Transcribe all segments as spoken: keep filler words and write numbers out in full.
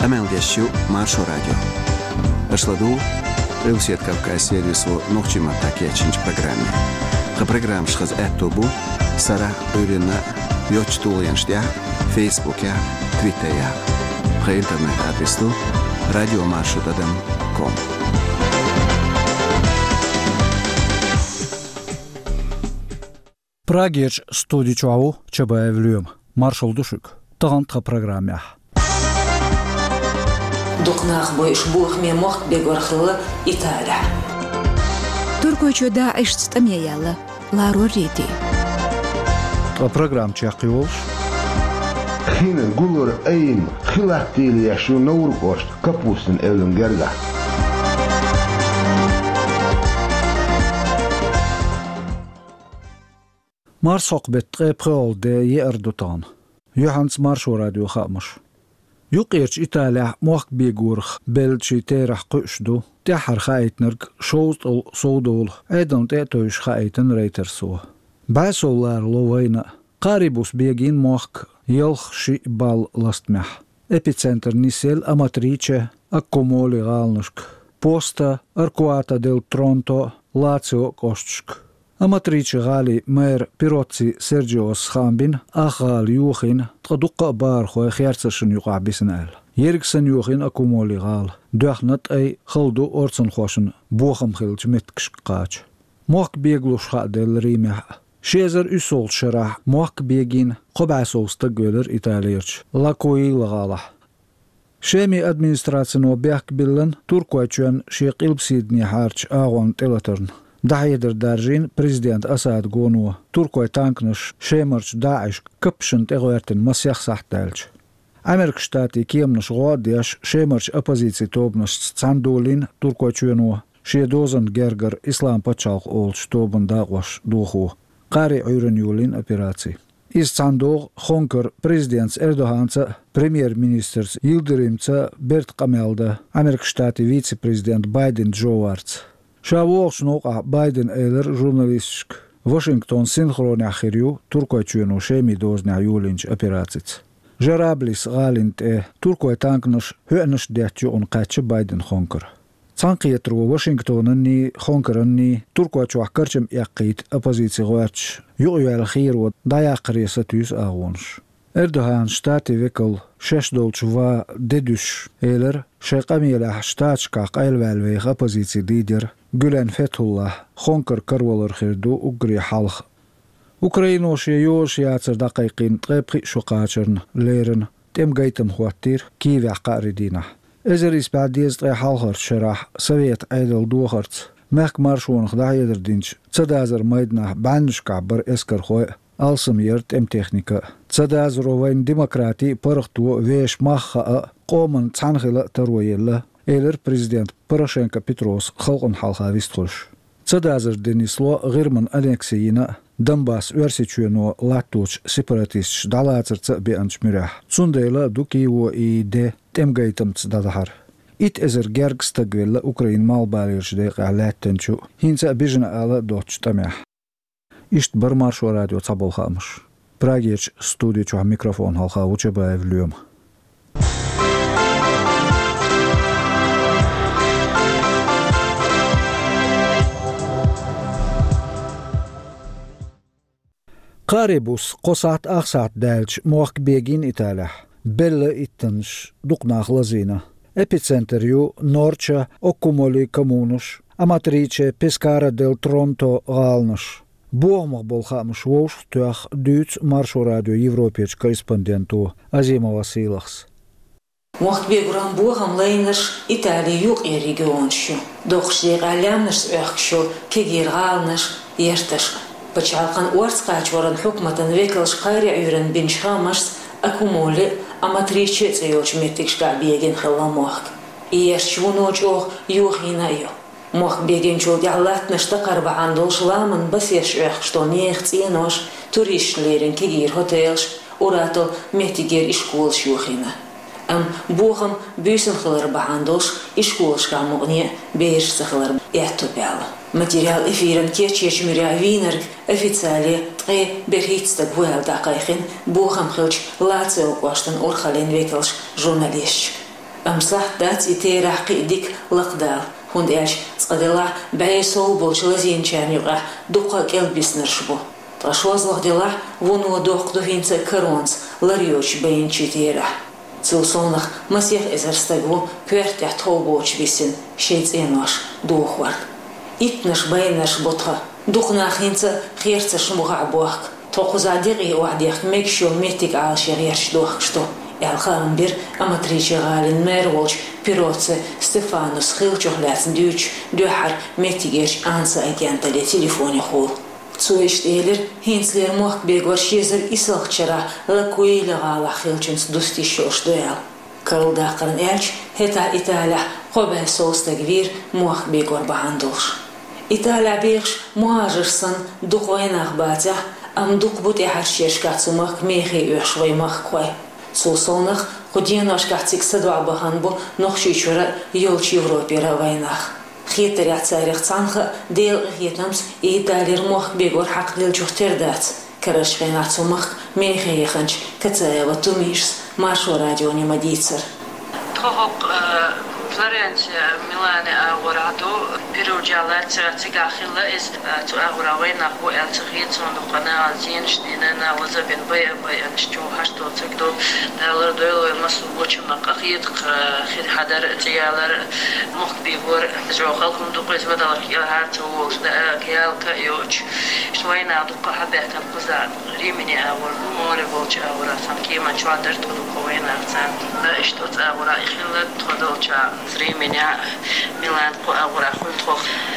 Амелдящу Маршо радио. Ашладу Рилсиет Кавказ сервису Нохчима Такечинч программе. Ха программ шхаз эттобу Сара Урина Йочтулянштя Фейсбуке Твиттере. Ха интернет адресу радиомаршрутом точка ком. Прагеч студичуаву чабаевлюем. Маршал Душик. Тагантха программе. Дукнах бойш бух ме мохт бегорхлы Италия. Туркойчо да иштстамияла. Ларо рети. Та программ чакиолш. Хинен гулор эйн хилахтили яшу наургош капустен элюнгерга. Марсоq betqe prol de Erdogan. Johans Marshall Radio خامش. يقيرش إيطاليا موق بيجورخ بلشي تيرح قشدو تحر خايتنرك شوط صودول أيضا تأتوش خايتن ريترسو باسولار لوينا قاربوس بيجين موق يلخ شي بال لاستمح إبيتسنتر نيسيل أماتريتشه أكومولي غالنشك بوستا أركواتا ديل ترونتو لاتسيو كوشتشك أماتريتش غالي مير بيروتسي سيرجيوس خامبين أخال يوخين تقدق بار خوي خيارتسشن يقع بسنال يركسن يوخين أكومولي غال دوخنت أي خلدو أورتسن خوشن بوخم خلج متكش قاج موك بيغلوش خا ديل ريمح شيزر أسول شراح موك بيغين قبعسول ستقولر إيطاليرش لاكوي لغالح شامي أدمينستراتسنو بيحك بلن تركواتشوان شيق إلبسيدني حارش آغوان تلاترن دحيدر دارجين بريزيدنت أساد غونو تركوي تانكنش شيمرش داعش كبشن تغويرتن مسيخ سحتالج أمريك شتاتي كيمنش غاديش شيمرش أبوزيسي توبنش تساندولين تركوي تشوينو شي دوزن جرجر إسلام باتشالق أولش توبن داغوش دوخو قاري عيرن يولين أبيراتي إز تساندوغ خونكر بريزيدنت إردوغانسا بريمير مينيسترز يلدريمسا بيرت قميلدا أمريك شتاتي فيتسي بريزيدنت بايدن جوارتس شاوولش نوقع بايدن ايلر جورناليستك واشنطن سينخروني اخيريو تركوي تشوينو شيمي دوزنع يولينج ابيراتيت جرابليس غالنت ايه تركوي تانكنش هؤنش دياتيو انقاتش بايدن خونكر تانقيترو واشنطنني خونكرني تركوي تشوح كرشم يقيت ابوزيتي غوارتش يغيو الخير وداياق ريستيوس اغونش Erdogan شتاتي ويكل شش دولش وا ديدوش ايلر شيقاميلا شتاتشكا قايلوالويخ ابوزيتي ليدر Gülen Fethullah خونكر كرولر خيردو أجري حلخ أوكرانوش يوش ياتر دقيقين طيبخي شقاتشرن ليرن تم جيتم خواتير كيف عقاري دينا إزريس بعديز طي حلخر شراح سويت عيدل دوخرت مهك مارشون خدا يدر دينش تدازر ميدنا بعنش كعبر اسكر خوي ألسم يرت ام تكنيكا تدازر وين ديمقراطي برختو ويش مخا قومن تسانخلا ترويلا إيلر بريزيدنت بوروشينكا بيتروس خلقن حلقا ويستخلش تدازر دينيسلو غير من أليكسينا دنباس ورسيتشونو لاتوش سيبراتيش دالاتر تبيانش مريح تسونديلا دوكيو إي دي تمغيتم تدادهر إت إزر جرق ستقويل أوكرين مالباليرش ديق علات تنشو هينسا بيجنا آلا دوتش تميح إشت برمارشو راديو تابل خامش براغيش ستوديو چوح ميكروفون هالخا وچبايف اليوم قاربوس قصات أخصات دالج موق بيجين إيطاليا بلا إتنش دقناخ لزينة إبيتسنتريو نورتشا أوكومولي كمونوش أماتريتشي بيسكارا ديل ترونتو غالنش بوغمغ بولخامش ووش تواخ دوتس مارشو راديو يوروبيتش كوريسبوندنتو أزيما واسيلخس موق بيجران بوغم لينش إيطاليا يوق إيريجونشو دوخشي غاليامنش أخشو كيجير غالنش يرتش بچالقان أورسقاچ ورن حكمة ويكلش قاري عيرن بنش خامس أكومولي أماتريتشي تيوش ميتكش كعبيجين خلا موخ إيرشونو جوخ يوخينا يو موخ بيجين جو دعلات نشتقر بعندوش لامن بس يشعخ شتو نيخ تينوش توريش ليرن كيجير هوتيلش وراتو ميتيجير إشكولش يوخينا أم بوخم بيسن خلر بعندوش إشكولش كاموني بيرش سخلر يعتو بيالا материал эфирен кечеш миря винер официали тре берхитстаг вуэл дакайхин бухам хилч лацио коштан орхален векелш журналист أمسح دات إتيرا قيدك لقدال هند إيش صدلا بعيسو بولشلزين كان يقع دقة كلبس نرشبو تشواز لقدلا ونو دوق دهينس كرونس لريوش بين شتيرا تلصونخ مسيح إزرستجو كورت يحتوبوش بيسن شيت إنوش دوخوار إتنش بينش بطها دوقنا خينس خيرتش مغعبوك توقز عديقي وعديق ميكشو ميتك على شغيرش دوخشتو الخام بير أماتريشي غالين ميرولش بيروتس ستيفانوس خيلشوخ لاتن دوش دوحر ميتيجيش أنسا أجانتا لي تليفوني خول تسويشت إيلر هينسلير موك بيغور شيزر إسلخشرا لكوي لغالا خيلشنس دوستي شوش دويال كارل داقرن إلش هتا إيطاليا قبه سوس تغوير موك بيغور بهاندولش إيطاليا بيغش مهاجرسن دوقوين أخباتيا أم دوق بوتي حرشيش كاتسومك ميخي يوشوي مخ كوي سوسونخ خديناش كاتسيك سدوع بهانبو نخشي شورا يولش يوروبي راويناخ خيتر يعتاريخ تانخ ديل غيتنمس إيطالير موخ بيغور حق ديل جوختير دات كرش غينات سومخ ميخي يخنش كتايا وطميشس مارشو راديوني مديتسر تخوق Флоренция, Милане, Аурado, Перуджала, Цигахила из Туагуравейна, Хуэлцихицон, Духана, Зинштина, Лазабин Бэй, Бэйншту, Хашто, Цигдо, Лардойло, Масу, Бочина, Кахит, Хидадар, Тиялар, Мохбигор, Жохалкун, Дукрис, Вадалах, Ялхарту, Киалка, Йоч, Швайна, Дукахабека, Пузан, Римини, Аур, Море, Волча, Аура, Санкима, Чуадер, Tudukowena, Цан, Штот, Аура, Ихила, Тодолча. Зримения Милан Аура Хунтох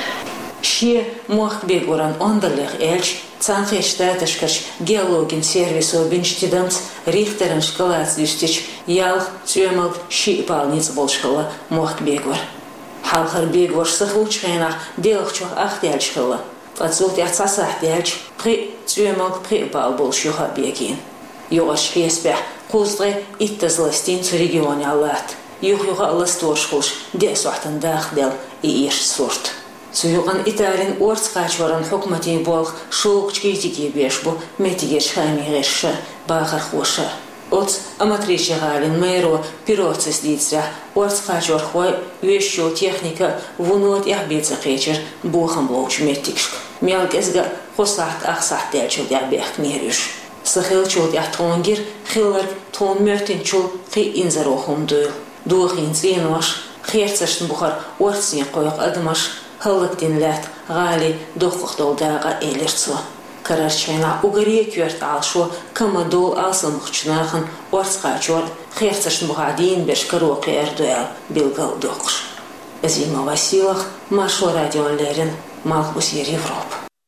Ши мох бегуран ондалех эльч цанхе штаташкаш геологин сервису бинштидамц рихтерен шкалац дюстич ялх цюмал ши палниц болшкала мох бегур халхар бегур сахучхена делхчо ахтельшкала Фацут яцасахтельч при цюмал при пал болшуха бегин Йогаш хеспех куздре иттазластин в регионе Аллат يوخيوغا الله ستورشخوش دي سوحتن داخل إيش سورت سيوغان إتالين أورت قاچوران حكمتي بولغ شوق چكيتيكي بيشبو ميتيجيش خامي غيرشا باخر خوشا أوت أماتريشي غالين ميرو بيروتسس ديتسرا أورت قاچور خواي ويشو تيخنيكا ونوت يحبيتسا قيچر بوخم بلوش ميتيكشك ميالك إزغا خصاحت أخصاحت ديالشو ديال بيخ نيريوش سخيل چول ديال تونجير خيلر تون ميرتين چول قي إنزاروخم دويل دوخين زينوش خيرتشن بخار ورسين قويق أدمش هلقتين لات غالي دوخق دول داغا إيلرتسو كرارشينا وغريك يورت عالشو كما دول آسل مخشناخن ورسقا جور خيرتشن بخادين بيش كروقي أردوال بيلغل دوخش أزيما واسيلخ مارشو راديون ليرن مالخوسير يوروب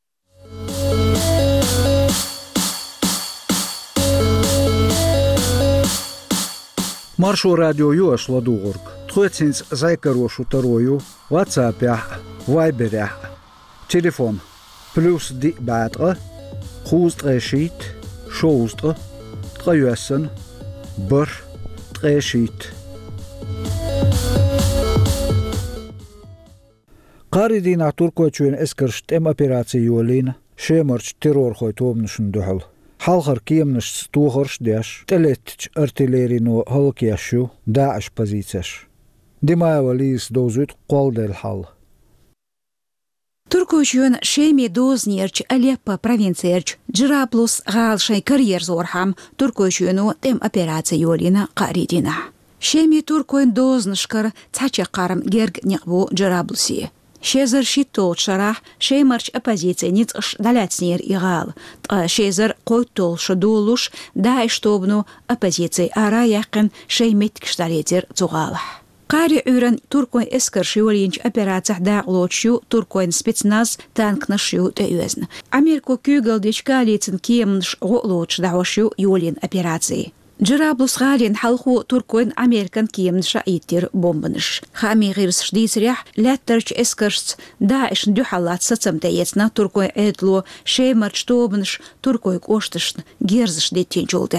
Маршу радио юаш ладугург. Тхуэцинс зайкарошу тарою. Ватсапях. Вайберях. Телефон. Плюс ди бадра. Хуст решит. Шоустра. Траюэсэн. Бр. Трешит. Қаридин атуркочуен эскершт эм операции юлин. Шемарч террор хой томнышын духал. Халхар киемнеш стухарш деш, телетч артиллерину халкияшу, дааш позицияш. Димаева лис дозут қолдел хал. Туркучун шеми дознерч Алеппо провинциерч Джираплус галшай карьер зорхам туркучуну тем операция юлина қаридина. Шеми туркуин дознышкар цачақарам герг неқбу Джираблуси. Шезер шитол шарах шеймарч оппозиция ницш даляцнер игал. Шезер койтол шадулуш дай штобну оппозиция ара яқын шеймет кшталетер цугалах. Қари үрін туркуин эскер шиолинч операция дағлочу туркуин спецназ танкнашу тэюэзн. Америку кюгалдич коалицин кемнш ғолоч дағошу юлин операции. Джираблус غالين حلقو تركون أمريكان كيم شايتر بومبنش خامي غير شديد ريح لا ترش اسكرش داعش ندو حالات ستمتيتنا تركون ادلو شي مرش توبنش تركوي كوشتش جيرزش دي تنجول داح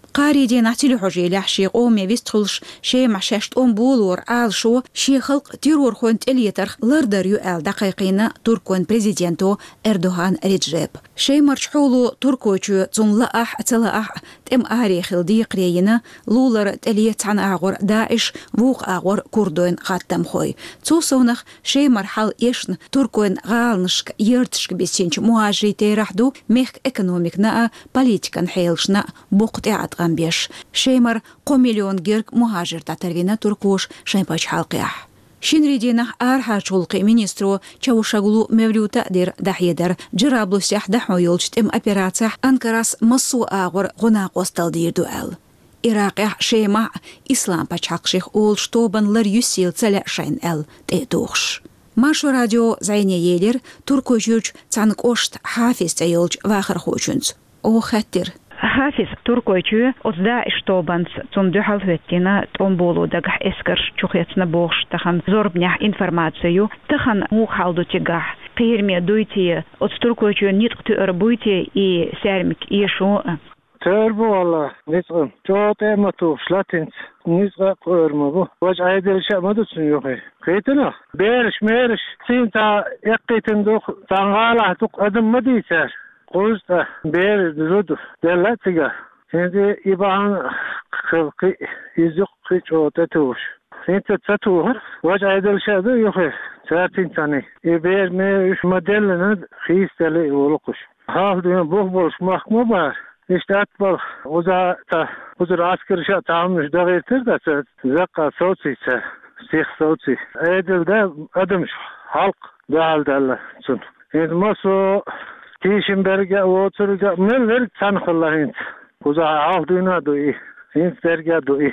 قاري نعتلي حجي لحشي قومي ويستخلش شي معشاشت أم بولور آل شو شي خلق تيرور خونت إليترخ لردر يو آل دقيقين تركون بريزيدنتو إردوغان ريجيب شي مرشحولو تركوچو تون لأح تلأح تم آري خلدي قرينا لولر تليت عن آغور داعش ووق آغور كردوين خاتم خوي توسونخ شي مرحل يشن تركون غالنشك يرتشك بيسينش مهاجري تيرحدو ميخ اكونوميك نا политикан хейлшна буқтиат гамбеш шеймар قوميليون герк مهاجر تاترвина туркуш шайпач халқиах шинридина архачулқи министру чаушаглу мевлюта дер дахьедер джираблусях дахойолчт им операциях анкарас массу агор гуна қосталдирду ал Ирақия шейма ислам пачақших ол штобанлар юсил цаля шайн ал тедухш Машу радио зайне елер туркожуч цанк ошт хафиз тайолч вахар хочунц о хаттер Хафиз туркойчу отда штобанц цун духалфеттина томболу дагах эскарш чухецна бохш тахан зорбнях информацию тахан мухалду тигах qiyirme duyti от туркойчу ниткту арбуйте и сәрмик ишу Törbu valla, nizgın. Çoğut ematu, şlatins. Nizgı koyurma bu. Vaç aydel şamadırsın yok. Kıytına. Beriş meriş. Sin ta yakkıytın duk. Tangala duk adım mı deyser. Koyuz da beri zudu. Derletiga. Şimdi ibahan kılkı yüzük kıç oğuta tuğuş. Şimdi tatuğur. Vaç aydel şadı yok. Sertin tani. İber meriş modelini xisteli olukuş. Hal düğün boh boş mahmı var. İşte atbal uza ta uzur asker şa tammış da getir de zakka soçiyse sih soçi edilde adım halk dağıldı sun. Şimdi maso kişimberge oturga neler tanıkların uza aldığına doy insberge doy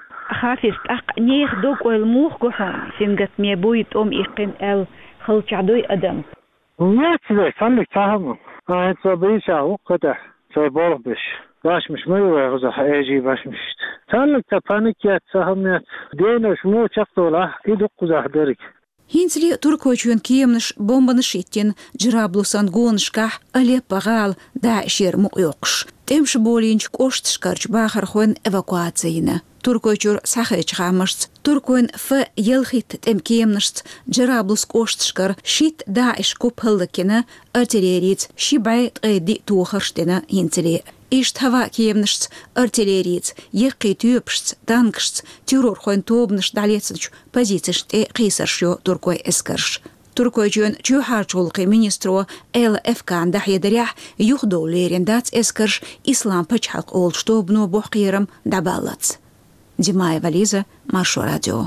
Hafiz ak niyeh dok oil muh gohan singat me boyut om iqin el khalchadoy adam. Ne çize sandık tamam. Ayet sabıysa o kadar. Say bolmuş. Başmış mı var o zaman eci başmış. Tanlıkta panik yat sahamiyat. Deniş mu çaktola iduk kuzah derik. Хинцли туркойчун киемныш бомбаныш иттен джираблусан гонышках Алеппо гал даишер муqyoqш. Темш болинч коштшкарч бахархон эвакуацияна. Туркойчур сахач гамышц. Туркойн ф елхит тем киемныш джираблус коштшкар шит даиш купылдыкена артиллериц шибай тыди тухарштена хинцли. Ишт хава киемныш артиллериц еқи тюпш танкш террор хойн тобныш далецч позицияш те қисаршё туркой эскарш. Туркойчун чухарчулқи министру эл эфкан дахьедерях юхдоулерин дац эскарш ислам пачхалқ ол штобну бухқирам дабалац. Димаева Лиза, Машу радио.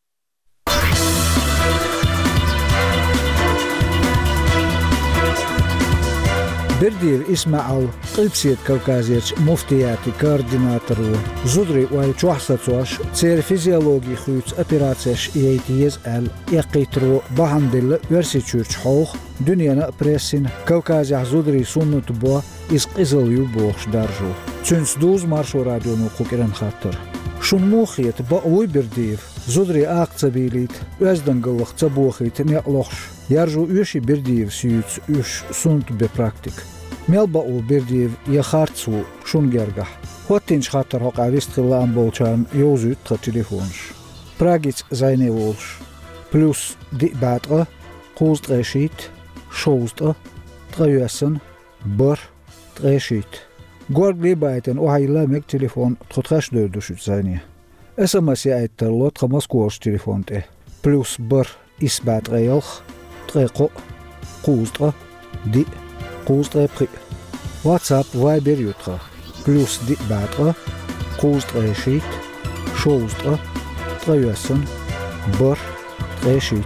Бердир Исмаил, Qilpsiet Kavkaziyach muftiyati koordinatoru, Zudri wal Chuhsatsosh, Cer fiziologi khuts operatsiyash iyaytiyez al yaqitru bahandil versichurch hoch, dünyana pressin Kavkaziyach Zudri sunnut bo isqizil yu boxsh darju. Tüns duz Marsho radionu qukiran khatir. Shun mukhiyat ba oy berdir, Zudri aqtsabilit, özdangılıq tsabukhit neqloxsh. Yarju üshi berdir suyuts üsh sunt be praktik. Melba ul berdir yaxartsu shungergah. Hotinch khatar hoq avist khilan bolchan yozut tra telefonsh. Pragits zayne volsh. Plus di batra, qust reshit, shostra, trayuasen, bor, treshit. Gorgli baiten o hayla mek telefon trotrash dördüşüt zayne. S M S aytterlot khamaskuosh telefonte. Plus bor isbat reyolch. Treko, Qustra, Di, Qustra Pri. WhatsApp, Viber Jutra. Plus Di Batra, Qustra Shit, Shostra, Trajuasen, Bor, Treshit.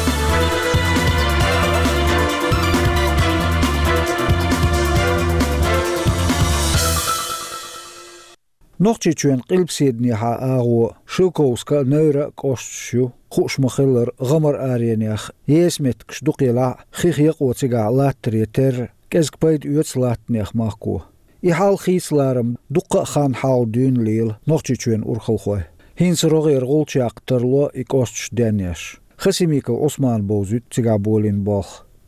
Nochtjitjuen Qilpsiedni ha aago Shukowska neura kostsju Khushmakhiller Ghamar Arianiach Yesmet Kshdukila Khikhiq Wotsiga Latrieter Keskpaid Utslatniach Mahko Ihal Khislaram Dukka Khan Hal Dün Lil Nochtjitjuen Urkhalkhoy Hins Roger Golchak Terlo Ikostch Daniash Khasimika Osman Bozut Tsiga Bolin Bach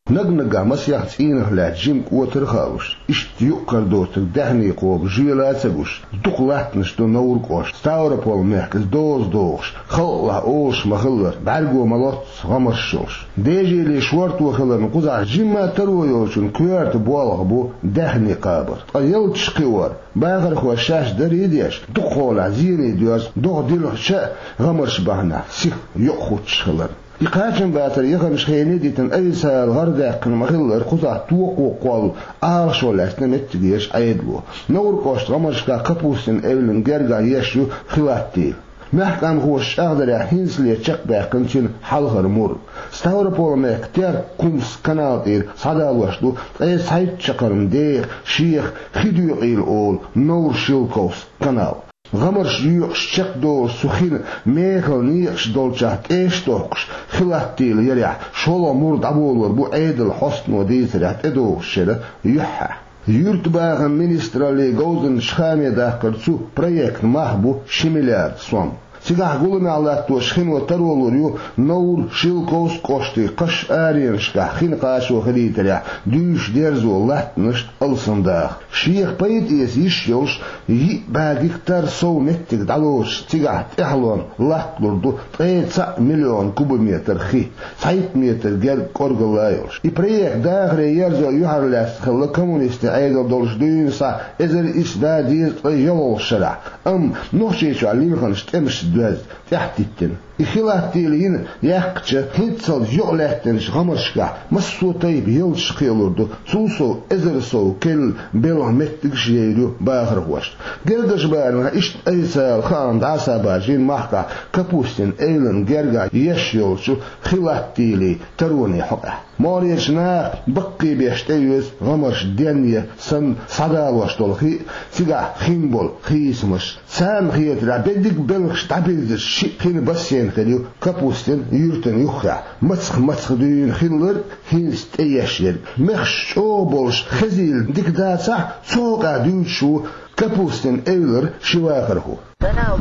نقنقا مسيح تسينه لا جيمك وترخاوش اشت يقر دوتك دهني قوب جيلاتسبوش دقلات نشتو نور قوش ستاورا بول مهكس دوز دوغش خلق اوش مخلر بعرقو ملوت غمرشوش ديجي لي شورت وخلر نقوزع جيما ترويوشن كويرت بوالغ بو دهني قابر ايل تشقيور باغر خو الشاش دريديش دقول عزيني ديوز دوغ ديلو شا غمرش بحنا سيخ يقخو تشخلر يقاشن باتر يخمش خيني ديتن أيسا الغرداق المغلر قطع توق وقوال آرشو لاسنا متجيش عيدلو نور قوشت غمرشكا قبوسن ايلن جرقا يشو خلاتيل محكم هو الشاغدر يحينس لي تشق باقنشن حلغر مور ستاور بولا مكتر كومس كنالتير صدال وشلو اي سايت شقرم دير شيخ خدو قيل اول نور شيلكوس كنال غمرش يوقش شق دول سخين ميخل نيقش دول شهت ايش توقش خلاتيل يريح شولا مورد عبولور بو عيدل حسن وديتريحت ادوغ شيرا يحا يورت باغن منسترالي غوزن شخامي داقرتسو بريكت محبو شميليار سوام سيغاح قولنا على توشخين وترولوريو نور شيلكوس قوشتي قش آرينشكا خين قاشو خليتريا دوش ديرزو لاتنشت ألسنداخ شيخ بايد إيس يشيوش يي باقيكتر سو متك دالوش سيغاح تحلون لاتلوردو تقيتسا مليون كوبومتر خي سايت متر جل كورغلايوش إبريك داخري يرزو يحرلاس خلا كومونيست عيدل دولش دينسا إذر إس دا دير يلو شرع أم نوشيشو عليمخنش تمش دوز تحت التن إخلاتيلين يحقش هيتصل يغلاتنش غمرشكا مسو طيب يلش قيلوردو سوسو إزرسو كل بيلو متقش يلو باخر وشت قردش بارنا إشت أيسال خان دعسا باجين محكا كابوستين إيلن جرقا يشيلشو خلاتيلي تروني حقا ماريشنا بقي بيشتيوز غمرش دنيا سن صدال وشتولخي سيغا خينبول خيسمش سام خيط رابدك بلغش تعبيدش شي خين بسين خليو كابوستين يورتن يخع مسخ مسخ دين خينلر خينست ايشير مخش اوبولش خزيل ديك داسع سوقا دوشو كابوستين ايلر شواخرهو كنال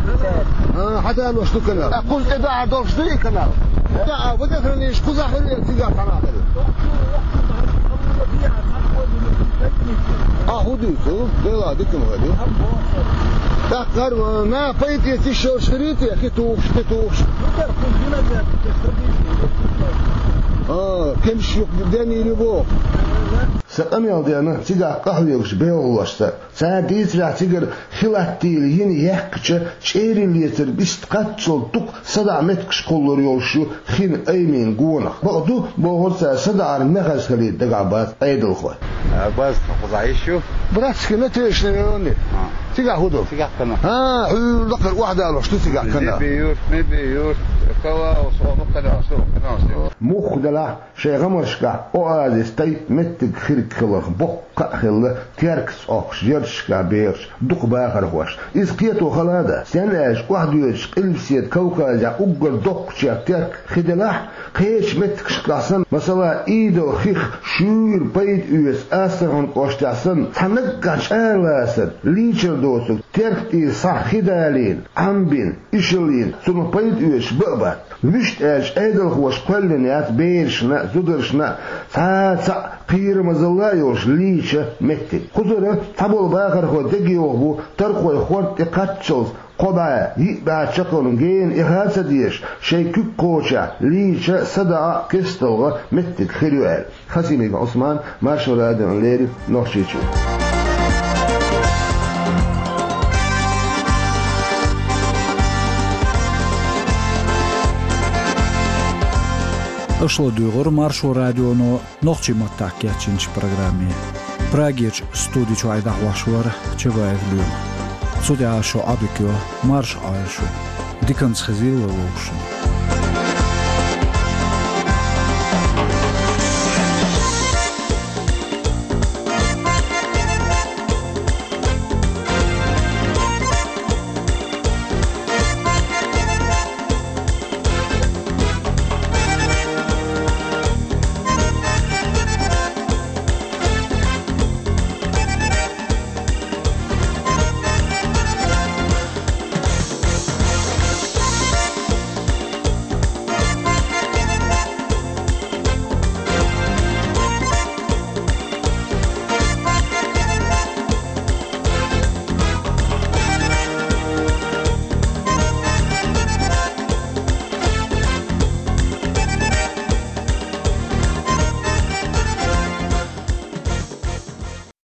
اه حتى لو شتو كنال قلت اذا دول شتري كنال لا بدفرنيش قزح تيجا كنال اه هدوتو دلا ديك مغادي تقدر ما بيت يتشور شريتي يا اخي توش توش اه كم شيخ بداني لبوق سقم يالدي انا تيجا قهوه وش بيولشتا ساعديت راح تيجر خلاتيل يني يحكش شيري ليتر بيستقاتل طق صدع متكش قولور يولشو خين ايمين قونخ بقدو بوهرسا صدع المغز خلي دقعبات ايدل خوي باز قضايشو براتش كنا تيش نيوني تيجا هدو تيجا كنا ها لقر واحده على شتو تيجا كنا بيور بيور كوا وصوب كنا صوب كنا مخ دلا شي غمرشكا اوازيس تايت متك خيرك خلخ بق خل تيركس اوكش يرشكا بيرش دق باخر خوش اسقيتو خلاده سناش واحد يش قلبسيت كوكاجا اوغر دقشا تيرك خدلاح قيش متك شقاسن مثلا ايدو خيخ شور بيت يوس اسرن قوشتاسن تنقش الاسر ليچر دوسو تيرك صح خدالين عمبين اشلين سن بيت يوس بابا مشت اش ايدل خوش قلنيات بيرشنا زدرشنا ساعة قير مزلا يوش ليشة متي خزورة تبول باخر خو دقيوه بو ترخوي خورت اقاتشلز قبعة يبع شقلن جين إخاسة ديش شي كوك قوشة ليشة صدعة كستلغة متك خيريوال خسيمي عثمان مارشو رادن الليل نوشيشو Ошло дюгор маршо радионо нохчи маттак ячинч программе. Прагич студичу айдах вашвар чеваев люм. Судя ашо абикё марш айшу. Диканс хазила лошен.